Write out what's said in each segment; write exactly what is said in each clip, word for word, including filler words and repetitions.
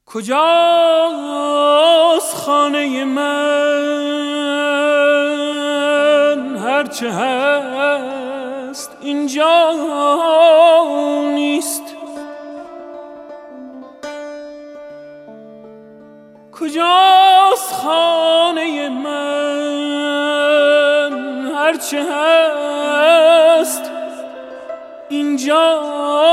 کجاست خانه من؟ هرچه هست اینجا نیست. کجاست خانه من؟ هرچه هست اینجا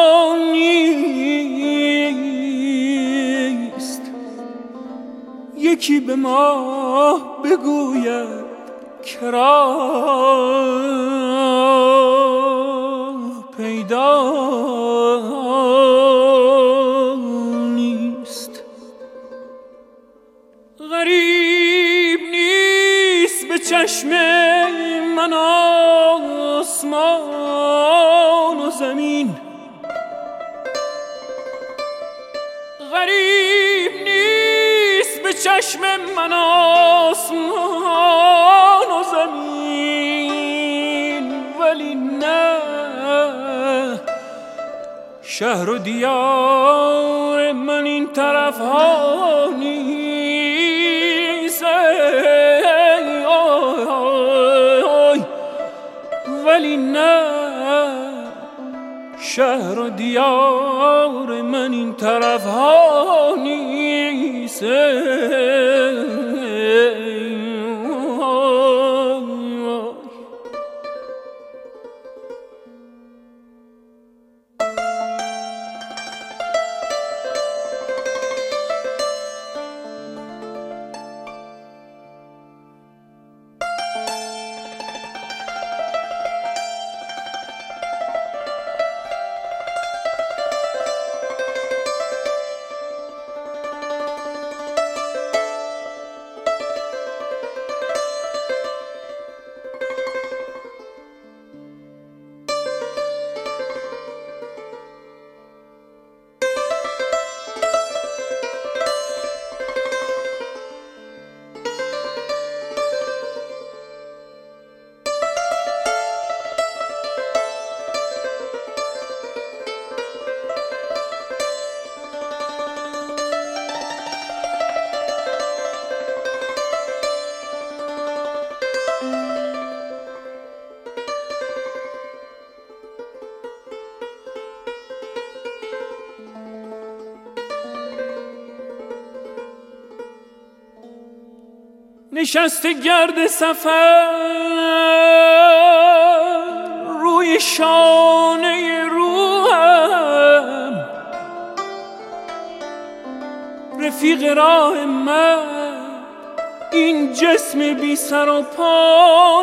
نیست. یکی به ما بگوید که راه پیدا نیست. غریب نیست به چشم من آسمان و زمین. غریب نیست به چشم من آسمان و زمین، ولی نه شهر و دیار من این طرف ها نیست. ولی نه شهر و دیار من این طرف ها نیست. نشسته گرد سفر روی شانه روحم، رفیق راه من این جسم بی سر و پا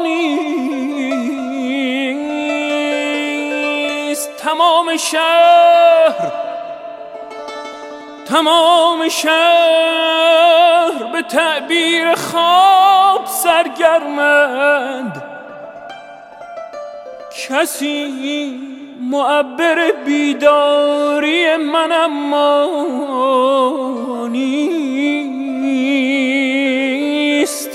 نیست. تمام شهر تمام شهر به تعبیر خواب سرگرمند. کسی معبر بیداری من اما نیست.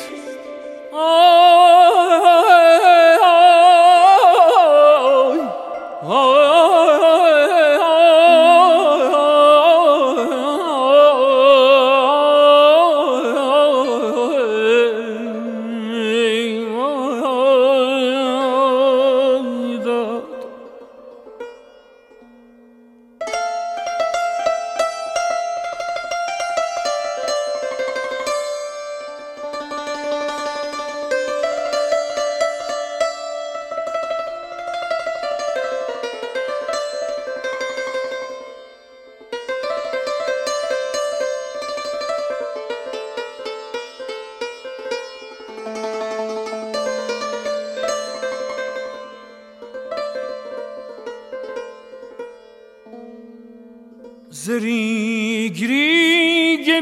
ز ریگ ریگ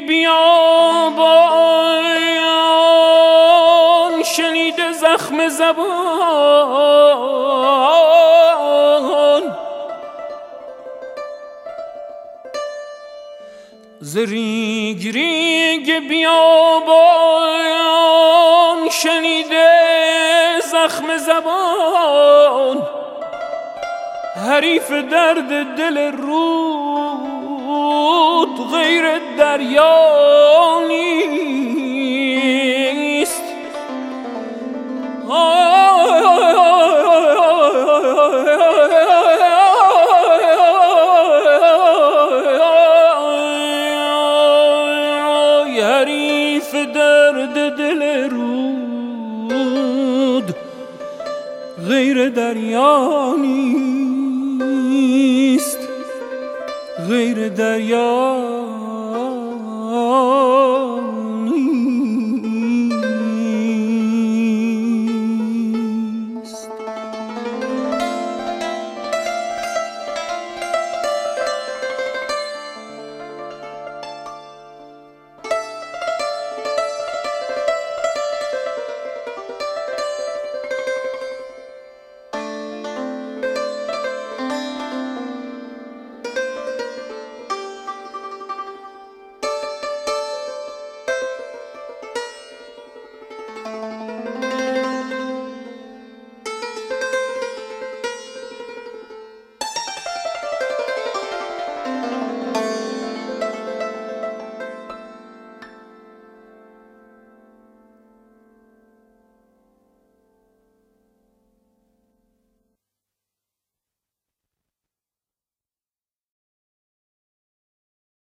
بیابان شنیده زخم زبان. ز ریگ ریگ بیابان شنیده زخم زبان. حریف درد دل رود غیر دریا نیست. حریف درد دل رود غیر دریا نیست، غیر دریا